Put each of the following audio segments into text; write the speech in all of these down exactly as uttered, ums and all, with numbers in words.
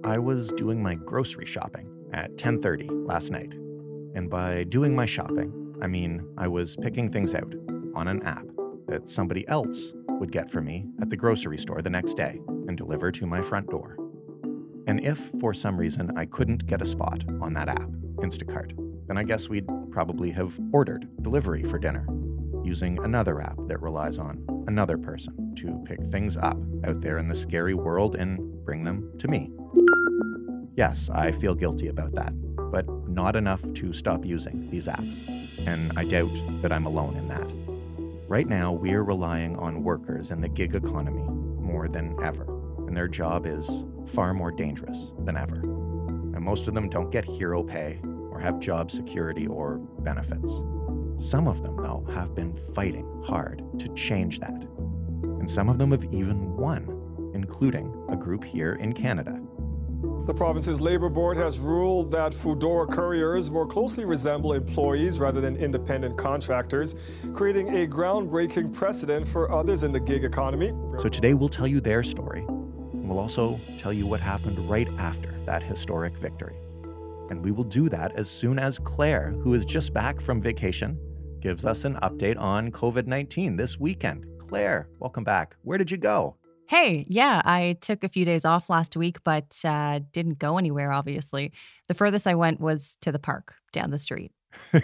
I was doing my grocery shopping at ten thirty last night. And by doing my shopping, I mean I was picking things out on an app that somebody else would get for me at the grocery store the next day and deliver to my front door. And if, for some reason, I couldn't get a spot on that app, Instacart, then I guess we'd probably have ordered delivery for dinner, using another app that relies on another person to pick things up out there in the scary world and bring them to me. Yes, I feel guilty about that, but not enough to stop using these apps, and I doubt that I'm alone in that. Right now, we're relying on workers in the gig economy more than ever, and their job is far more dangerous than ever. And most of them don't get hero pay or have job security or benefits. Some of them, though, have been fighting hard to change that. And some of them have even won, including a group here in Canada. The province's Labour Board has ruled that Foodora couriers more closely resemble employees rather than independent contractors, creating a groundbreaking precedent for others in the gig economy. So today we'll tell you their story, and we'll also tell you what happened right after that historic victory. And we will do that as soon as Claire, who is just back from vacation, gives us an update on covid nineteen this weekend. Claire, welcome back. Where did you go? Hey, yeah, I took a few days off last week, but uh, didn't go anywhere, obviously. The furthest I went was to the park down the street.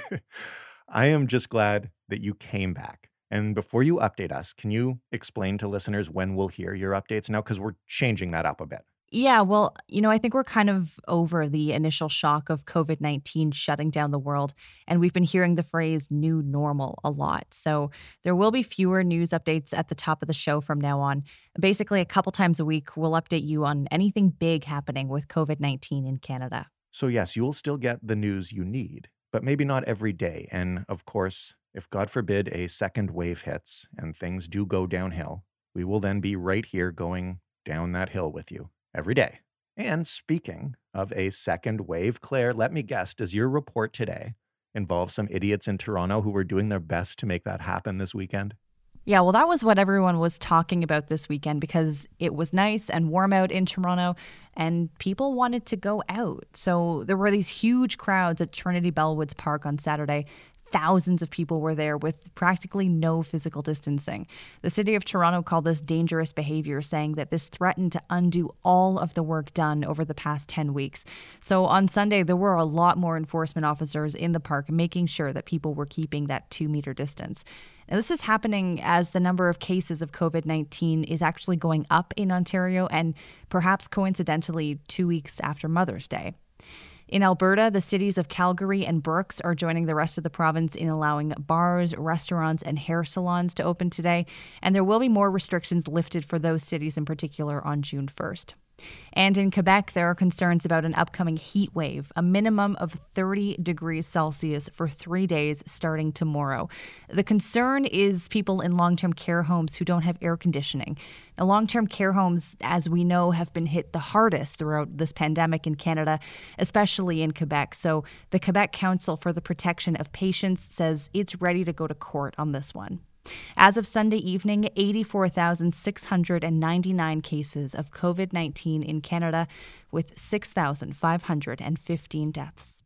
I am just glad that you came back. And before you update us, can you explain to listeners when we'll hear your updates now? Because we're changing that up a bit. Yeah, well, you know, I think we're kind of over the initial shock of covid nineteen shutting down the world, and we've been hearing the phrase new normal a lot. So there will be fewer news updates at the top of the show from now on. Basically, a couple times a week, we'll update you on anything big happening with covid nineteen in Canada. So yes, you'll still get the news you need, but maybe not every day. And of course, if God forbid a second wave hits and things do go downhill, we will then be right here going down that hill with you. Every day. And speaking of a second wave, Claire, let me guess, does your report today involve some idiots in Toronto who were doing their best to make that happen this weekend? Yeah, well, that was what everyone was talking about this weekend because it was nice and warm out in Toronto and people wanted to go out. So there were these huge crowds at Trinity Bellwoods Park on Saturday. Thousands of people were there with practically no physical distancing. The city of Toronto called this dangerous behavior, saying that this threatened to undo all of the work done over the past ten weeks. So on Sunday, there were a lot more enforcement officers in the park making sure that people were keeping that two-meter distance. Now, this is happening as the number of cases of covid nineteen is actually going up in Ontario and perhaps coincidentally two weeks after Mother's Day. In Alberta, the cities of Calgary and Brooks are joining the rest of the province in allowing bars, restaurants, and hair salons to open today, and there will be more restrictions lifted for those cities in particular on June first. And in Quebec, there are concerns about an upcoming heat wave, a minimum of thirty degrees Celsius for three days starting tomorrow. The concern is people in long-term care homes who don't have air conditioning. Now, long-term care homes, as we know, have been hit the hardest throughout this pandemic in Canada, especially in Quebec. So the Quebec Council for the Protection of Patients says it's ready to go to court on this one. As of Sunday evening, eighty-four thousand six hundred ninety-nine cases of covid nineteen in Canada, with six thousand five hundred fifteen deaths.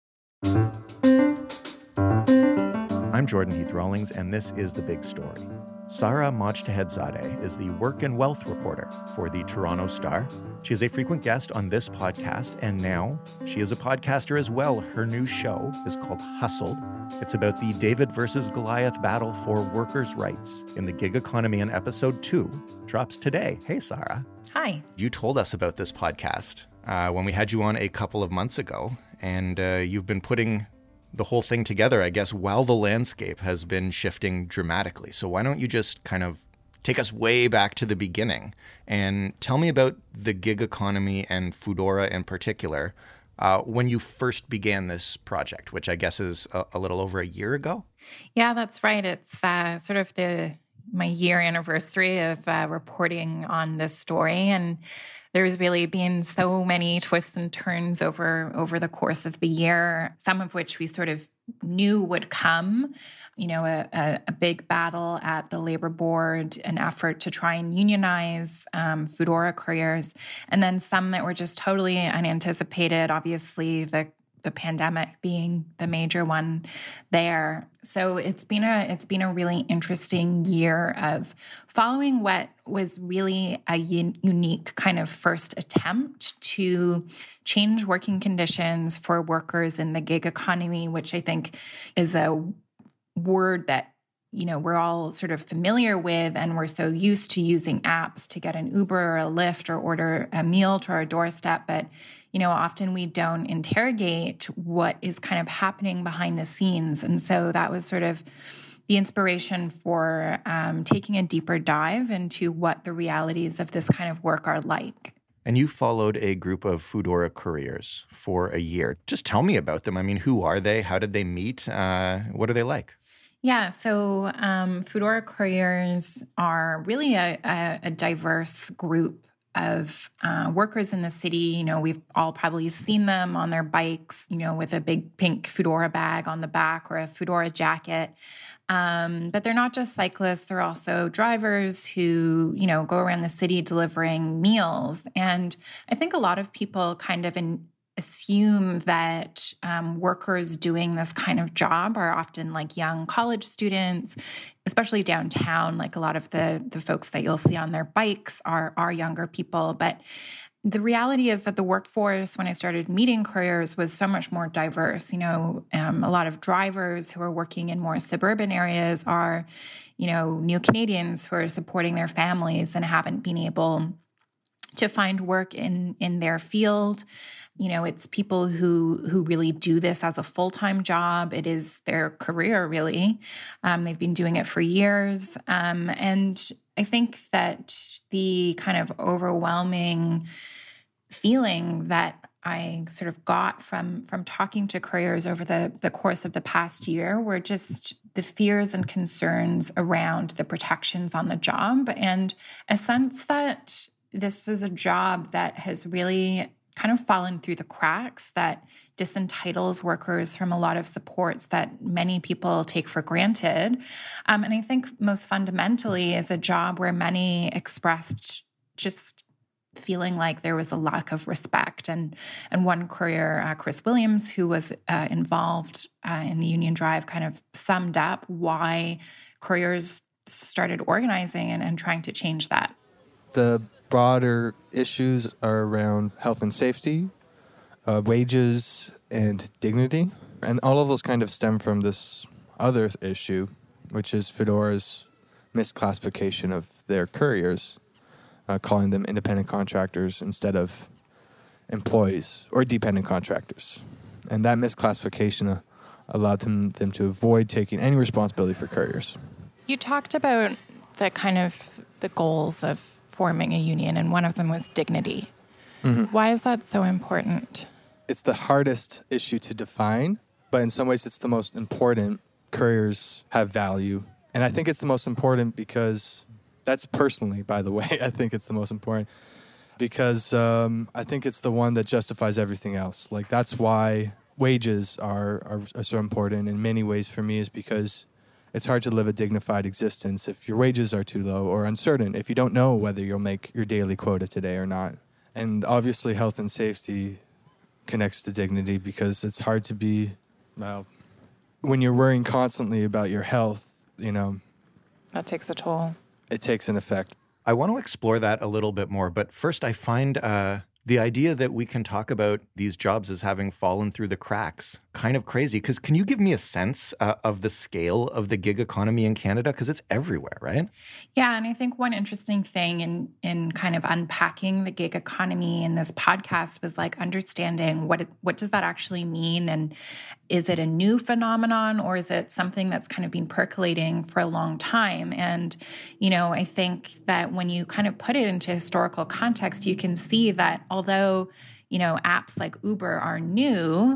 I'm Jordan Heath Rawlings, and this is The Big Story. Sarah Mojtahedzadeh is the work and wealth reporter for the Toronto Star. She is a frequent guest on this podcast, and now she is a podcaster as well. Her new show is called Hustled. It's about the David versus Goliath battle for workers' rights in the gig economy, and episode two drops today. Hey, Sarah. Hi. You told us about this podcast uh, when we had you on a couple of months ago, and uh, you've been putting the whole thing together, I guess, while the landscape has been shifting dramatically. So why don't you just kind of take us way back to the beginning and tell me about the gig economy and Foodora in particular uh, when you first began this project, which I guess is a, a little over a year ago? Yeah, that's right. It's uh, sort of the my year anniversary of uh, reporting on this story, and there's really been so many twists and turns over over the course of the year, some of which we sort of knew would come. You know, a, a, a big battle at the labor board, an effort to try and unionize um, Foodora couriers, and then some that were just totally unanticipated. Obviously, the the pandemic being the major one there. So it's been a it's been a really interesting year of following what was really a un- unique kind of first attempt to change working conditions for workers in the gig economy, which I think is a word that, you know, we're all sort of familiar with, and we're so used to using apps to get an Uber or a Lyft or order a meal to our doorstep. But, you know, often we don't interrogate what is kind of happening behind the scenes. And so that was sort of the inspiration for um, taking a deeper dive into what the realities of this kind of work are like. And you followed a group of Foodora couriers for a year. Just tell me about them. I mean, who are they? How did they meet? Uh, what are they like? Yeah, so um, Foodora couriers are really a, a, a diverse group of uh, workers in the city. You know, we've all probably seen them on their bikes, you know, with a big pink Foodora bag on the back or a Foodora jacket. Um, but they're not just cyclists. They're also drivers who, you know, go around the city delivering meals. And I think a lot of people kind of in, assume that um, workers doing this kind of job are often like young college students, especially downtown. Like a lot of the the folks that you'll see on their bikes are are younger people. But the reality is that the workforce, when I started meeting couriers, was so much more diverse. You know, um, a lot of drivers who are working in more suburban areas are, you know, new Canadians who are supporting their families and haven't been able to find work in in their field. You know, it's people who who really do this as a full-time job. It is their career, really. Um, they've been doing it for years. Um, and I think that the kind of overwhelming feeling that I sort of got from from talking to couriers over the, the course of the past year were just the fears and concerns around the protections on the job, and a sense that this is a job that has really kind of fallen through the cracks, that disentitles workers from a lot of supports that many people take for granted. Um, and I think most fundamentally is a job where many expressed just feeling like there was a lack of respect. And and one courier, uh, Chris Williams, who was uh, involved uh, in the union drive, kind of summed up why couriers started organizing and, and trying to change that. The broader issues are around health and safety, uh, wages, and dignity. And all of those kind of stem from this other issue, which is Foodora's misclassification of their couriers, uh, calling them independent contractors instead of employees or dependent contractors. And that misclassification uh, allowed them, them to avoid taking any responsibility for couriers. You talked about the kind of the goals of forming a union, and one of them was dignity. Mm-hmm. Why is that so important? It's the hardest issue to define, but in some ways it's the most important. Couriers have value. And I think it's the most important because, that's personally, by the way, I think it's the most important. Because um, I think it's the one that justifies everything else. Like, that's why wages are, are, are so important in many ways for me, is because it's hard to live a dignified existence if your wages are too low or uncertain, if you don't know whether you'll make your daily quota today or not. And obviously health and safety connects to dignity because it's hard to be, well, when you're worrying constantly about your health, you know. That takes a toll. It takes an effect. I want to explore that a little bit more, but first I find uh, the idea that we can talk about these jobs as having fallen through the cracks kind of crazy. Because can you give me a sense uh, of the scale of the gig economy in Canada? Because it's everywhere, right? Yeah, and I think one interesting thing in in kind of unpacking the gig economy in this podcast was like understanding what it, what does that actually mean, and is it a new phenomenon or is it something that's kind of been percolating for a long time? And, you know, I think that when you kind of put it into historical context, you can see that although, you know, apps like Uber are new,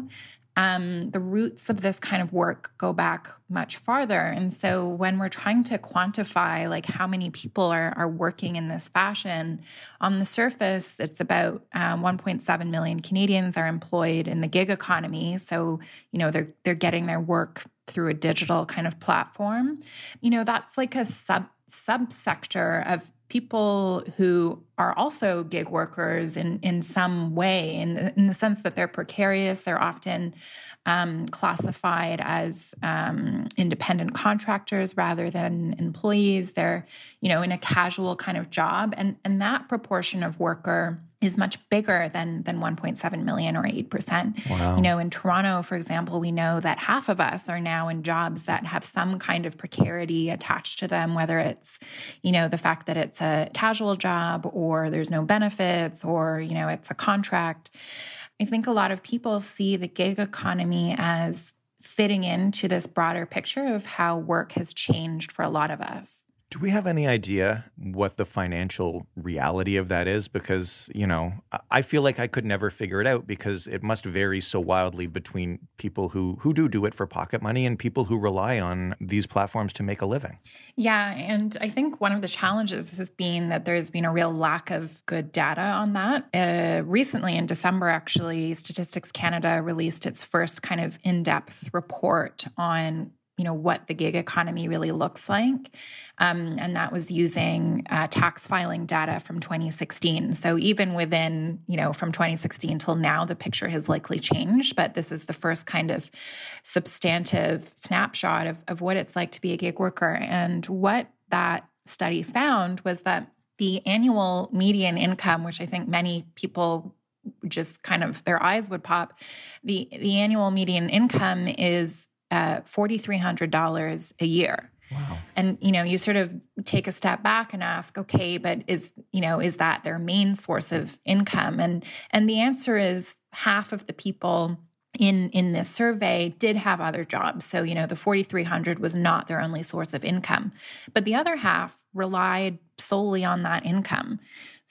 um, the roots of this kind of work go back much farther. And so when we're trying to quantify like how many people are, are working in this fashion, on the surface, it's about um, one point seven million Canadians are employed in the gig economy. So, you know, they're they're getting their work through a digital kind of platform. You know, that's like a sub subsector of people who are also gig workers in, in some way, in, in the sense that they're precarious. They're often um, classified as um, independent contractors rather than employees. They're, you know, in a casual kind of job. And, and that proportion of worker is much bigger than than one point seven million or eight percent. Wow. You know, in Toronto, for example, we know that half of us are now in jobs that have some kind of precarity attached to them, whether it's, you know, the fact that it's a casual job or there's no benefits or, you know, it's a contract. I think a lot of people see the gig economy as fitting into this broader picture of how work has changed for a lot of us. Do we have any idea what the financial reality of that is? Because, you know, I feel like I could never figure it out because it must vary so wildly between people who, who do do it for pocket money and people who rely on these platforms to make a living. Yeah, and I think one of the challenges has been that there's been a real lack of good data on that. Uh, recently, in December, actually, Statistics Canada released its first kind of in-depth report on you know, what the gig economy really looks like. Um, and that was using uh, tax filing data from twenty sixteen. So even within, you know, from twenty sixteen till now, the picture has likely changed. But this is the first kind of substantive snapshot of, of what it's like to be a gig worker. And what that study found was that the annual median income, which I think many people just kind of their eyes would pop, the, the annual median income is Uh, four thousand three hundred dollars a year. Wow. And, you know, you sort of take a step back and ask, okay, but is, you know, is that their main source of income? And, and the answer is half of the people in, in this survey did have other jobs. So, you know, the four thousand three hundred was not their only source of income, but the other half relied solely on that income.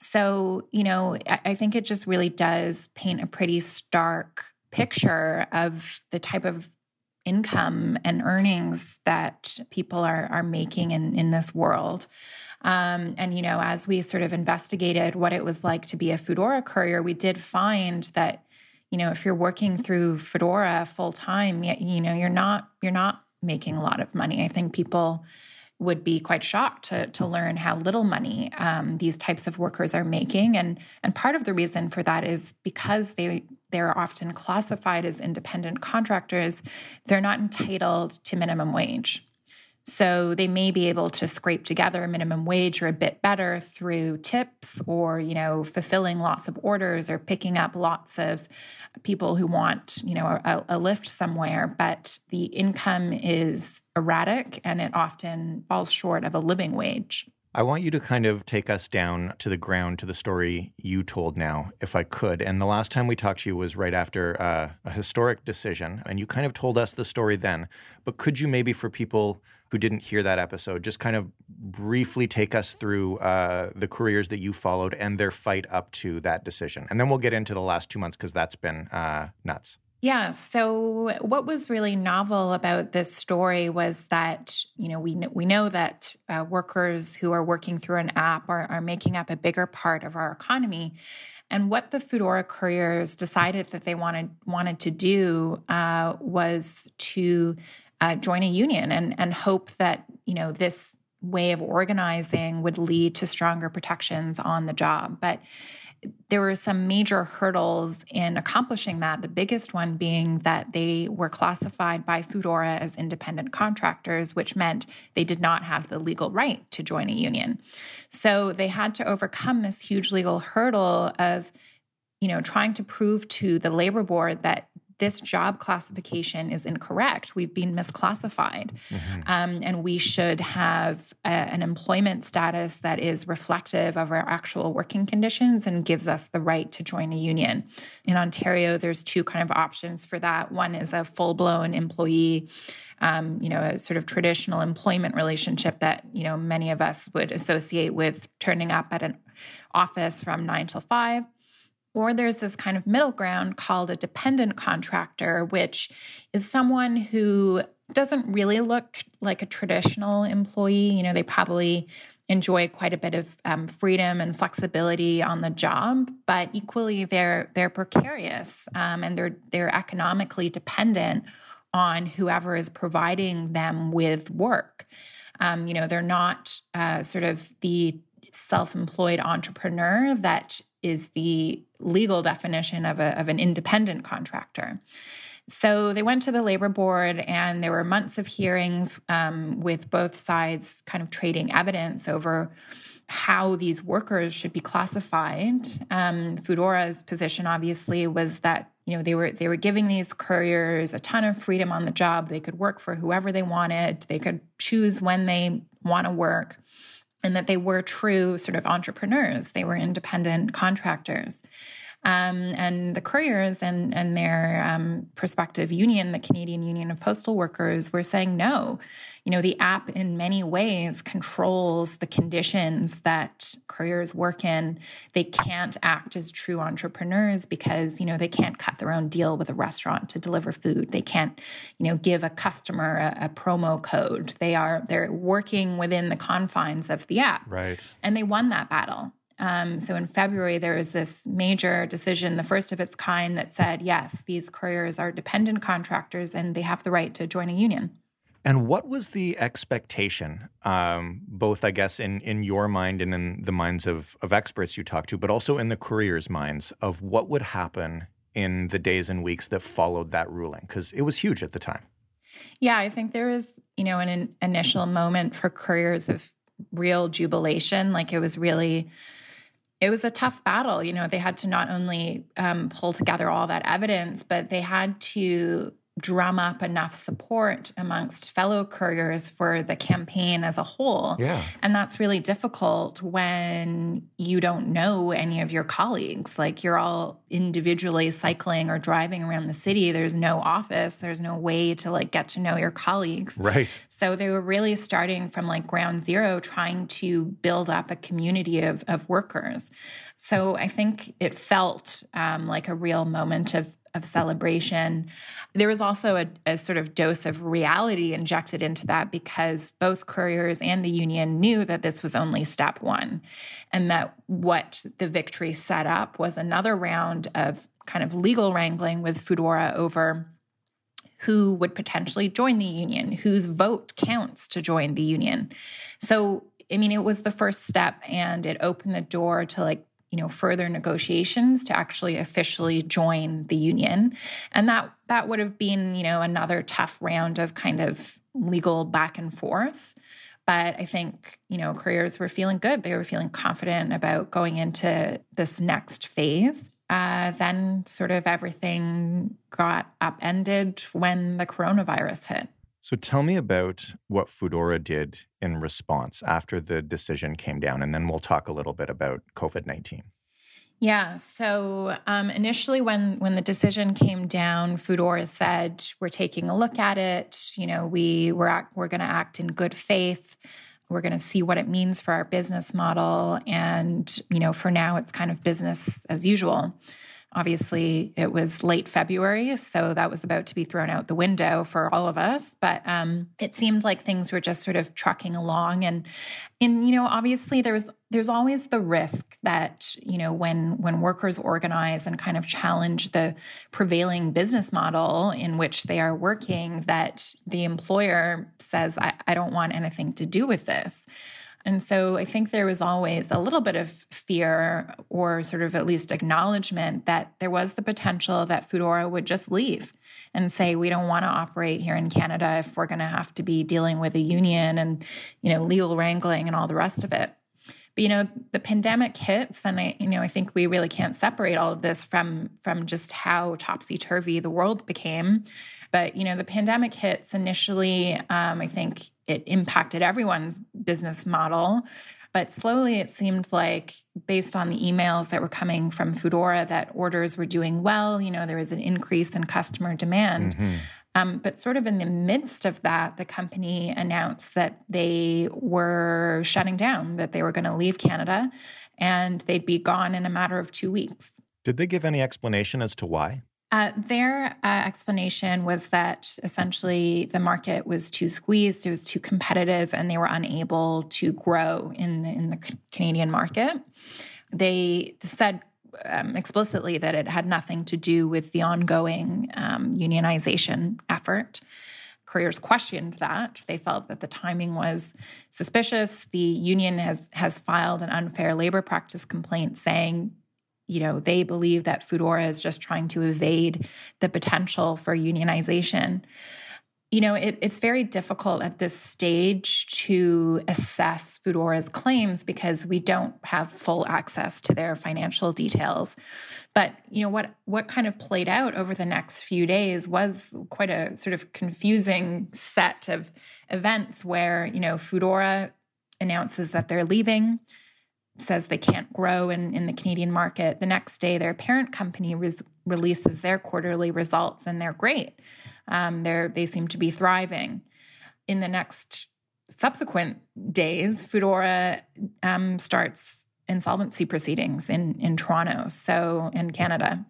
So, you know, I, I think it just really does paint a pretty stark picture of the type of income and earnings that people are are making in, in this world. Um, and, you know, as we sort of investigated what it was like to be a Foodora courier, we did find that, you know, if you're working through Foodora full time, you know, you're not you're not making a lot of money. I think people would be quite shocked to, to learn how little money um, these types of workers are making. And, and part of the reason for that is because they, they're often classified as independent contractors, they're not entitled to minimum wage. So they may be able to scrape together a minimum wage or a bit better through tips or, you know, fulfilling lots of orders or picking up lots of people who want, you know, a, a lift somewhere. But the income is erratic and it often falls short of a living wage. I want you to kind of take us down to the ground to the story you told now, if I could. And the last time we talked to you was right after uh, a historic decision, and you kind of told us the story then. But could you maybe, for people who didn't hear that episode, just kind of briefly take us through uh, the careers that you followed and their fight up to that decision? And then we'll get into the last two months because that's been uh, nuts. Yeah. So what was really novel about this story was that, you know, we, we know that uh, workers who are working through an app are, are making up a bigger part of our economy. And what the Foodora couriers decided that they wanted wanted to do uh, was to uh, join a union and, and hope that, you know, this way of organizing would lead to stronger protections on the job. But there were some major hurdles in accomplishing that, the biggest one being that they were classified by Foodora as independent contractors, which meant they did not have the legal right to join a union. So they had to overcome this huge legal hurdle of, you know, trying to prove to the labor board that this job classification is incorrect. We've been misclassified. Mm-hmm. Um, and we should have a, an employment status that is reflective of our actual working conditions and gives us the right to join a union. In Ontario, there's two kind of options for that. One is a full-blown employee, um, you know, a sort of traditional employment relationship that, you know, many of us would associate with turning up at an office from nine till five. Or there's this kind of middle ground called a dependent contractor, which is someone who doesn't really look like a traditional employee. You know, they probably enjoy quite a bit of um, freedom and flexibility on the job, but equally they're they're precarious um, and they're they're economically dependent on whoever is providing them with work. Um, you know, they're not uh, sort of the self-employed entrepreneur that is the legal definition of, a, of an independent contractor. So they went to the labor board, and there were months of hearings um, with both sides kind of trading evidence over how these workers should be classified. Um, Foodora's position, obviously, was that you know they were they were giving these couriers a ton of freedom on the job. They could work for whoever they wanted. They could choose when they want to work, and that they were true sort of entrepreneurs. They were independent contractors. Um, and the couriers and, and their um, prospective union, the Canadian Union of Postal Workers, were saying no. You know, the app in many ways controls the conditions that couriers work in. They can't act as true entrepreneurs because, you know, they can't cut their own deal with a restaurant to deliver food. They can't, you know, give a customer a, a promo code. They are, they're working within the confines of the app. Right. And they won that battle. Um, so in February, there was this major decision, the first of its kind, that said, yes, these couriers are dependent contractors and they have the right to join a union. And what was the expectation, um, both, I guess, in, in your mind and in the minds of, of experts you talked to, but also in the couriers' minds, of what would happen in the days and weeks that followed that ruling? Because it was huge at the time. Yeah, I think there was, you know, an, an initial moment for couriers of real jubilation. Like, it was really... It was a tough battle. You know, they had to not only um, pull together all that evidence, but they had to drum up enough support amongst fellow couriers for the campaign as a whole. Yeah. And that's really difficult when you don't know any of your colleagues. Like, you're all individually cycling or driving around the city. There's no office. There's no way to like get to know your colleagues. Right. So they were really starting from like ground zero, trying to build up a community of, of workers. So I think it felt um, like a real moment of of celebration. There was also a, a sort of dose of reality injected into that, because both couriers and the union knew that this was only step one, and that what the victory set up was another round of kind of legal wrangling with Foodora over who would potentially join the union, whose vote counts to join the union. So, I mean, it was the first step, and it opened the door to like, you know, further negotiations to actually officially join the union. And that that would have been, you know, another tough round of kind of legal back and forth. But I think, you know, couriers were feeling good. They were feeling confident about going into this next phase. Uh, then sort of everything got upended when the coronavirus hit. So tell me about what Foodora did in response after the decision came down, and then we'll talk a little bit about COVID nineteen. Yeah. So um, initially when when the decision came down, Foodora said, we're taking a look at it. You know, we, we're, act, we're going to act in good faith. We're going to see what it means for our business model. And, you know, for now, it's kind of business as usual. Obviously, it was late February, so that was about to be thrown out the window for all of us. But um, it seemed like things were just sort of trucking along. And, and you know, obviously, there's there's always the risk that, you know, when when workers organize and kind of challenge the prevailing business model in which they are working, that the employer says, I, I don't want anything to do with this. And so I think there was always a little bit of fear, or sort of at least acknowledgement, that there was the potential that Foodora would just leave and say, we don't want to operate here in Canada if we're going to have to be dealing with a union and, you know, legal wrangling and all the rest of it. But, you know, the pandemic hits, and I, you know, I think we really can't separate all of this from, from just how topsy-turvy the world became. But, you know, the pandemic hits initially, um, I think it impacted everyone's business model. But slowly it seemed like, based on the emails that were coming from Foodora, that orders were doing well. You know, there was an increase in customer demand. Mm-hmm. Um, but sort of in the midst of that, the company announced that they were shutting down, that they were going to leave Canada, and they'd be gone in a matter of two weeks. Did they give any explanation as to why? Uh, their uh, explanation was that essentially the market was too squeezed, it was too competitive, and they were unable to grow in the, in the Canadian market. They said um, explicitly that it had nothing to do with the ongoing um, unionization effort. Couriers questioned that. They felt that the timing was suspicious. The union has has filed an unfair labor practice complaint saying, you know, they believe that Foodora is just trying to evade the potential for unionization. You know, it, it's very difficult at this stage to assess Foodora's claims because we don't have full access to their financial details. But, you know, what what kind of played out over the next few days was quite a sort of confusing set of events where, you know, Foodora announces that they're leaving, says they can't grow in, in the Canadian market. The next day, their parent company res- releases their quarterly results, and they're great. Um, they're, they seem to be thriving. In the next subsequent days, Foodora um, starts insolvency proceedings in, in Toronto, so in Canada.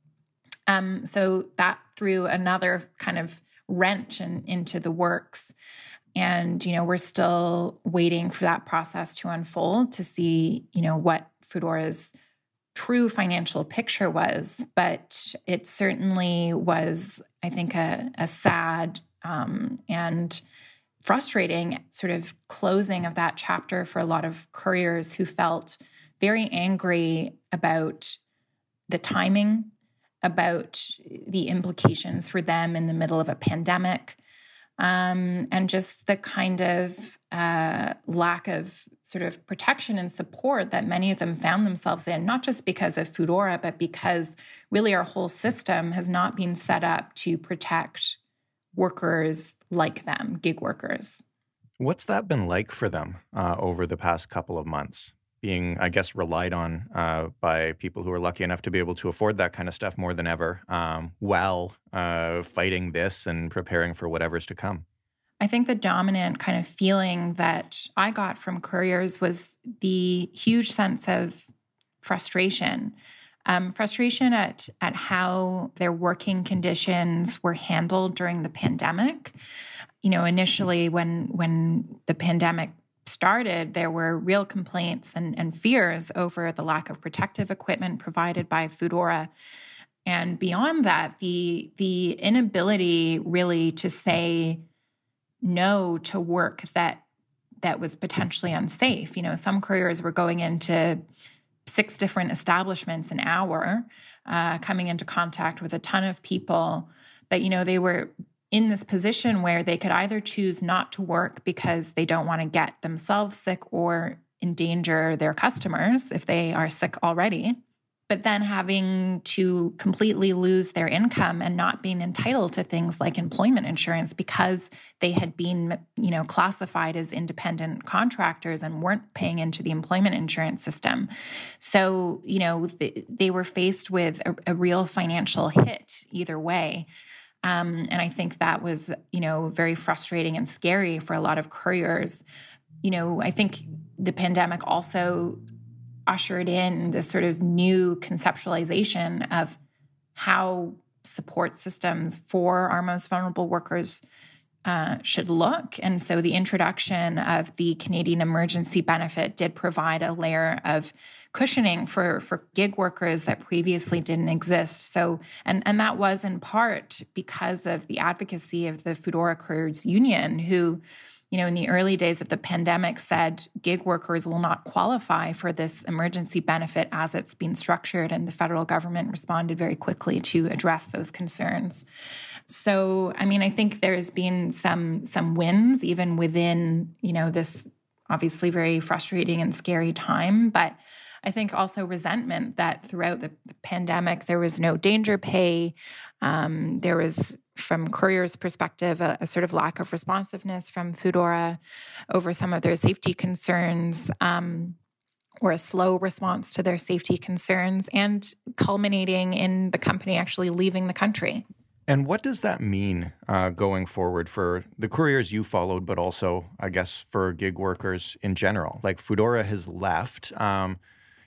Um, so that threw another kind of wrench in, into the works. And, you know, we're still waiting for that process to unfold to see, you know, what Foodora's true financial picture was. But it certainly was, I think, a, a sad um, and frustrating sort of closing of that chapter for a lot of couriers who felt very angry about the timing, about the implications for them in the middle of a pandemic, Um, and just the kind of uh, lack of sort of protection and support that many of them found themselves in, not just because of Foodora, but because really our whole system has not been set up to protect workers like them, gig workers. What's that been like for them uh, over the past couple of months? Being, I guess, relied on uh, by people who are lucky enough to be able to afford that kind of stuff more than ever, um, while uh, fighting this and preparing for whatever's to come. I think the dominant kind of feeling that I got from couriers was the huge sense of frustration. Um, frustration at at how their working conditions were handled during the pandemic. You know, initially when when the pandemic started, there were real complaints and, and fears over the lack of protective equipment provided by Foodora. And beyond that, the the inability really to say no to work that that was potentially unsafe. You know, some couriers were going into six different establishments an hour, uh, coming into contact with a ton of people. But, you know, they were in this position where they could either choose not to work because they don't want to get themselves sick or endanger their customers if they are sick already, but then having to completely lose their income and not being entitled to things like employment insurance because they had been, you know, classified as independent contractors and weren't paying into the employment insurance system. So, you know, they, they were faced with a, a real financial hit either way. Um, and I think that was, you know, very frustrating and scary for a lot of couriers. You know, I think the pandemic also ushered in this sort of new conceptualization of how support systems for our most vulnerable workers uh, should look. And so the introduction of the Canadian Emergency Benefit did provide a layer of cushioning for, for gig workers that previously didn't exist. So, and, and that was in part because of the advocacy of the Foodora Couriers Union, who, you know, in the early days of the pandemic said gig workers will not qualify for this emergency benefit as it's been structured, and the federal government responded very quickly to address those concerns. So, I mean, I think there's been some some wins even within, you know, this obviously very frustrating and scary time, but I think also resentment that throughout the pandemic there was no danger pay. Um, there was, from couriers' perspective, a, a sort of lack of responsiveness from Foodora over some of their safety concerns, um, or a slow response to their safety concerns, and culminating in the company actually leaving the country. And what does that mean uh, going forward for the couriers you followed, but also, I guess, for gig workers in general? Like, Foodora has left. Um,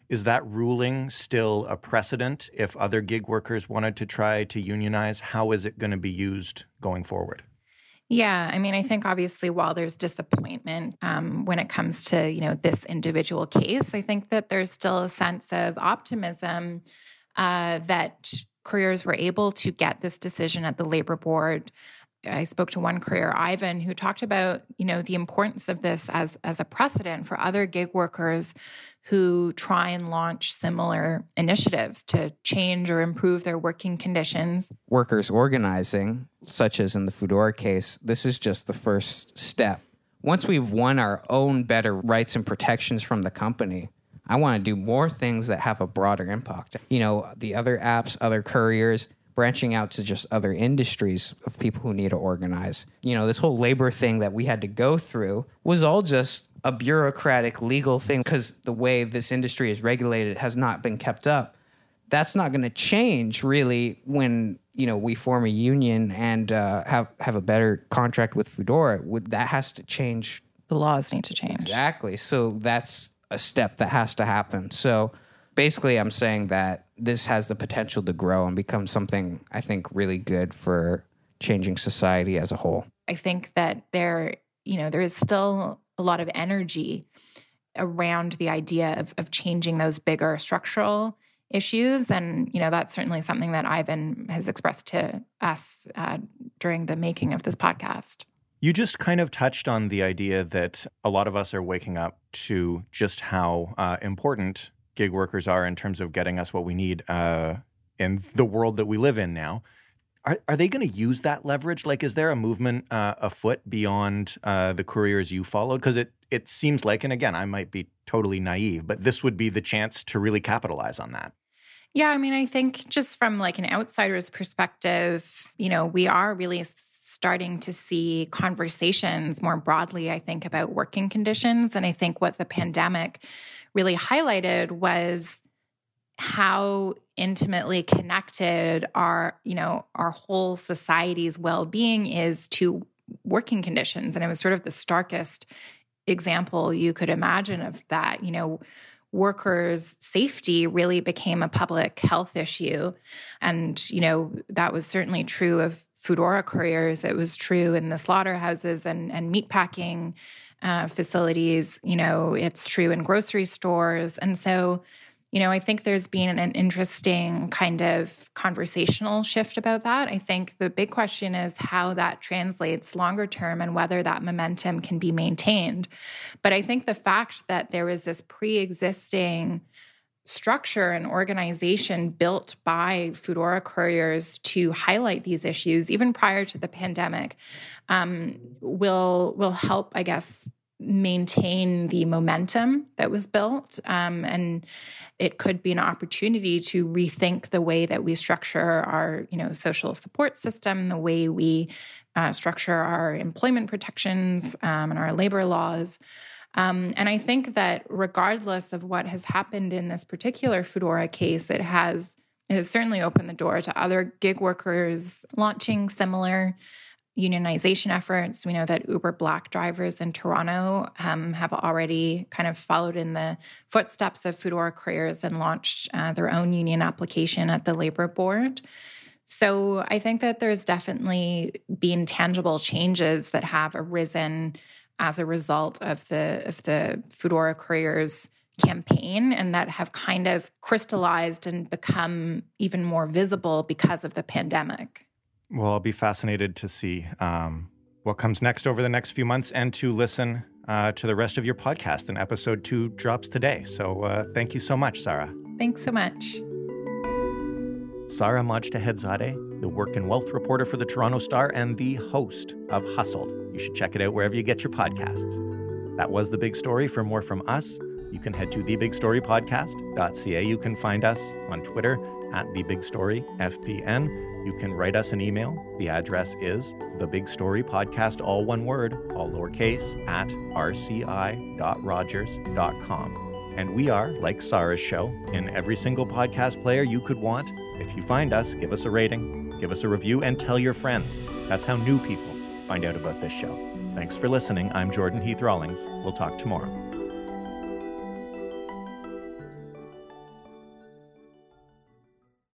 Is that ruling still a precedent if other gig workers wanted to try to unionize? How is it going to be used going forward? Yeah, I mean, I think obviously while there's disappointment um, when it comes to, you know, this individual case, I think that there's still a sense of optimism uh, that couriers were able to get this decision at the labor board. I spoke to one courier, Ivan, who talked about, you know, the importance of this as, as a precedent for other gig workers who try and launch similar initiatives to change or improve their working conditions. Workers organizing, such as in the Foodora case, this is just the first step. Once we've won our own better rights and protections from the company, I want to do more things that have a broader impact. You know, the other apps, other couriers, branching out to just other industries of people who need to organize. You know, this whole labor thing that we had to go through was all just a bureaucratic legal thing because the way this industry is regulated has not been kept up. That's not going to change really when, you know, we form a union and uh, have, have a better contract with Foodora. That has to change. The laws need to change. Exactly. So that's a step that has to happen. So basically, I'm saying that this has the potential to grow and become something, I think, really good for changing society as a whole. I think that there, you know, there is still a lot of energy around the idea of, of changing those bigger structural issues. And, you know, that's certainly something that Ivan has expressed to us uh, during the making of this podcast. You just kind of touched on the idea that a lot of us are waking up to just how uh, important gig workers are in terms of getting us what we need uh, in the world that we live in now. Are, are they going to use that leverage? Like, is there a movement uh, afoot beyond uh, the couriers you followed? Because it, it seems like, and again, I might be totally naive, but this would be the chance to really capitalize on that. Yeah, I mean, I think just from like an outsider's perspective, you know, we are really starting to see conversations more broadly, I think, about working conditions. And I think what the pandemic really highlighted was how intimately connected our, you know, our whole society's well-being is to working conditions. And it was sort of the starkest example you could imagine of that. You know, workers' safety really became a public health issue. And, you know, that was certainly true of Foodora couriers. It was true in the slaughterhouses and, and meatpacking uh, facilities. You know, it's true in grocery stores. And so, you know, I think there's been an interesting kind of conversational shift about that. I think the big question is how that translates longer term and whether that momentum can be maintained. But I think the fact that there was this pre-existing structure and organization built by Foodora couriers to highlight these issues, even prior to the pandemic, um, will will help, I guess, maintain the momentum that was built. Um, and it could be an opportunity to rethink the way that we structure our, you know, social support system, the way we uh, structure our employment protections um, and our labor laws. Um, and I think that regardless of what has happened in this particular Foodora case, it has, it has certainly opened the door to other gig workers launching similar unionization efforts. We know that Uber Black drivers in Toronto um, have already kind of followed in the footsteps of Foodora couriers and launched uh, their own union application at the Labor Board. So I think that there's definitely been tangible changes that have arisen as a result of the of the Foodora couriers campaign and that have kind of crystallized and become even more visible because of the pandemic. Well, I'll be fascinated to see um, what comes next over the next few months and to listen uh, to the rest of your podcast. And episode two drops today. So uh, thank you so much, Sarah. Thanks so much. Sarah Mojtahedzadeh, the work and wealth reporter for the Toronto Star and the host of Hustled. You should check it out wherever you get your podcasts. That was The Big Story. For more from us, you can head to the big story podcast dot c a. You can find us on Twitter at The Big Story F P N. You can write us an email. The address is The Big Story Podcast, all one word, all lowercase, at r c i dot rogers dot com. And we are, like Sarah's show, in every single podcast player you could want. If you find us, give us a rating, give us a review, and tell your friends. That's how new people find out about this show. Thanks for listening. I'm Jordan Heath Rawlings. We'll talk tomorrow.